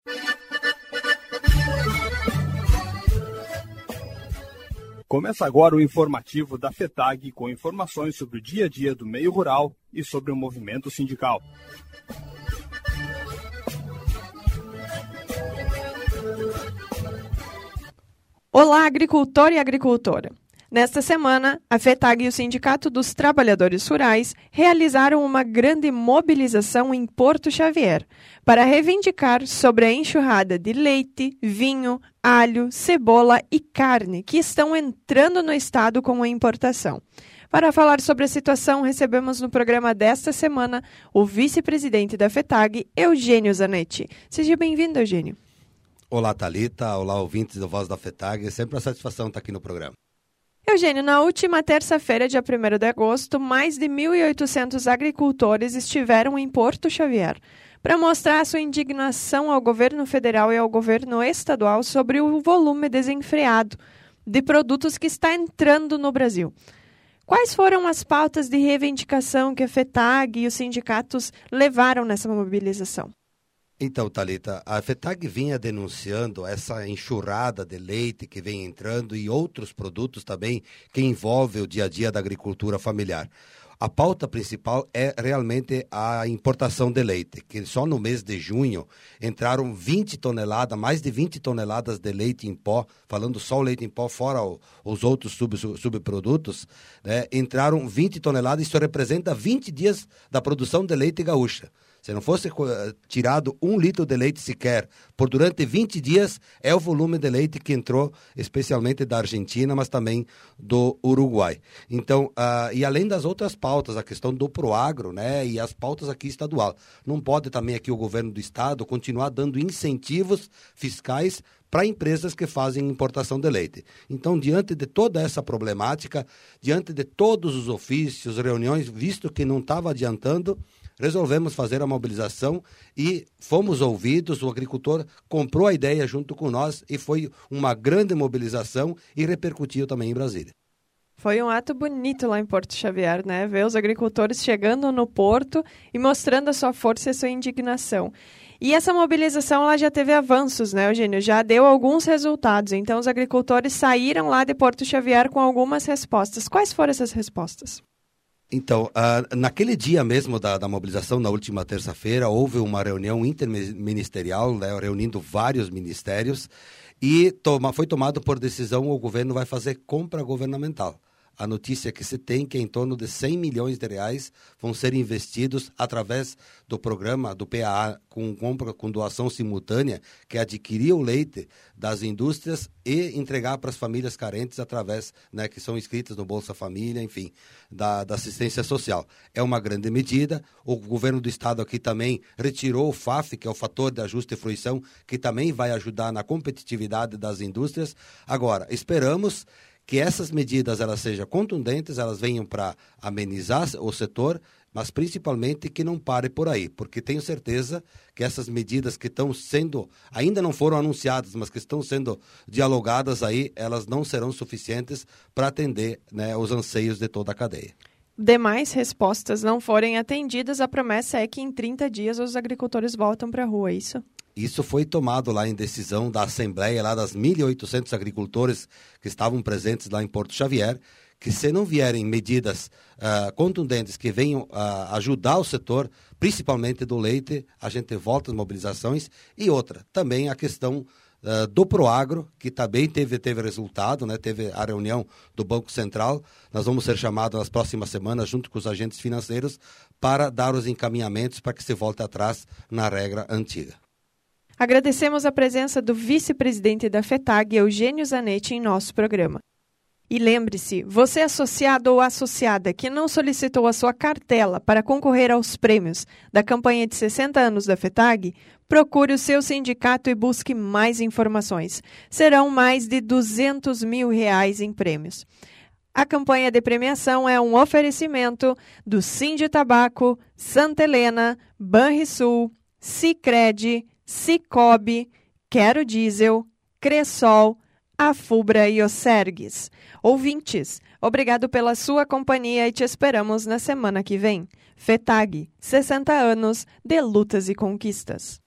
Começa agora o informativo da FETAG com informações sobre o dia a dia do meio rural e sobre o movimento sindical. Olá, agricultor e agricultora! Nesta semana, a FETAG e o Sindicato dos Trabalhadores Rurais realizaram uma grande mobilização em Porto Xavier para reivindicar sobre a enxurrada de leite, vinho, alho, cebola e carne que estão entrando no estado com a importação. Para falar sobre a situação, recebemos no programa desta semana o vice-presidente da FETAG, Eugênio Zanetti. Seja bem-vindo, Eugênio. Olá, Thalita. Olá, ouvintes do Voz da FETAG. É sempre uma satisfação estar aqui no programa. Eugênio, na última terça-feira, dia 1º de agosto, mais de 1.800 agricultores estiveram em Porto Xavier para mostrar sua indignação ao governo federal e ao governo estadual sobre o volume desenfreado de produtos que está entrando no Brasil. Quais foram as pautas de reivindicação que a FETAG e os sindicatos levaram nessa mobilização? Então, Thalita, a FETAG vinha denunciando essa enxurrada de leite que vem entrando e outros produtos também que envolvem o dia a dia da agricultura familiar. A pauta principal é realmente a importação de leite, que só no mês de junho entraram 20 toneladas, mais de 20 toneladas de leite em pó, falando só o leite em pó, fora os outros subprodutos, né, entraram 20 toneladas, isso representa 20 dias da produção de leite gaúcha. Se não fosse tirado 1 litro de leite sequer por durante 20 dias, é o volume de leite que entrou, especialmente da Argentina, mas também do Uruguai. Então, e além das outras pautas, a questão do Proagro, né, e as pautas aqui estadual. Não pode também aqui o governo do estado continuar dando incentivos fiscais para empresas que fazem importação de leite. Então, diante de toda essa problemática, diante de todos os ofícios, reuniões, visto que não estava adiantando, resolvemos fazer a mobilização e fomos ouvidos, o agricultor comprou a ideia junto com nós e foi uma grande mobilização e repercutiu também em Brasília. Foi um ato bonito lá em Porto Xavier, né? Ver os agricultores chegando no porto e mostrando a sua força e a sua indignação. E essa mobilização lá já teve avanços, né, Eugênio? Já deu alguns resultados. Então, os agricultores saíram lá de Porto Xavier com algumas respostas. Quais foram essas respostas? Então, naquele dia mesmo da mobilização, na última terça-feira, houve uma reunião interministerial, né, reunindo vários ministérios, e foi tomado por decisão, o governo vai fazer compra governamental. A notícia que se tem que em torno de 100 milhões de reais vão ser investidos através do programa do PAA com doação simultânea, que é adquirir o leite das indústrias e entregar para as famílias carentes através, né, que são inscritas no Bolsa Família, enfim, da assistência social. É uma grande medida. O governo do estado aqui também retirou o FAF, que é o fator de ajuste e fruição, que também vai ajudar na competitividade das indústrias. Agora, esperamos que essas medidas elas sejam contundentes, elas venham para amenizar o setor, mas principalmente que não pare por aí, porque tenho certeza que essas medidas que estão sendo, ainda não foram anunciadas, mas que estão sendo dialogadas aí, elas não serão suficientes para atender, né, os anseios de toda a cadeia. Demais respostas não forem atendidas, a promessa é que em 30 dias os agricultores voltam para a rua, é isso? Isso foi tomado lá em decisão da Assembleia, lá das 1.800 agricultores que estavam presentes lá em Porto Xavier, que se não vierem medidas contundentes que venham ajudar o setor, principalmente do leite, a gente volta às mobilizações. E outra, também a questão do Proagro, que também teve resultado, né? Teve a reunião do Banco Central. Nós vamos ser chamados nas próximas semanas, junto com os agentes financeiros, para dar os encaminhamentos para que se volte atrás na regra antiga. Agradecemos a presença do vice-presidente da FETAG, Eugênio Zanetti, em nosso programa. E lembre-se, você associado ou associada que não solicitou a sua cartela para concorrer aos prêmios da campanha de 60 anos da FETAG, procure o seu sindicato e busque mais informações. Serão mais de R$200 mil em prêmios. A campanha de premiação é um oferecimento do Sinditabaco, Santa Helena, Banrisul, Sicredi, Cicobi, Quero Diesel, Cressol, Afubra e Osergues. Ouvintes, obrigado pela sua companhia e te esperamos na semana que vem. FETAG, 60 anos de lutas e conquistas.